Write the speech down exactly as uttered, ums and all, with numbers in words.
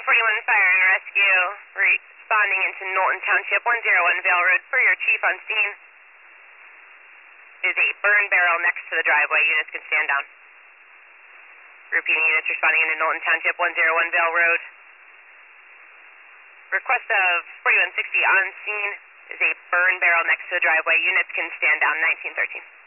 forty-one Fire and Rescue, responding into Knowlton Township, one oh one Vale Road for your chief on scene. There's a burn barrel next to the driveway. Units can stand down. Repeating, units responding into Knowlton Township, one oh one Vale Road. Request of forty-one sixty on scene. There's a burn barrel next to the driveway. Units can stand down, nineteen thirteen.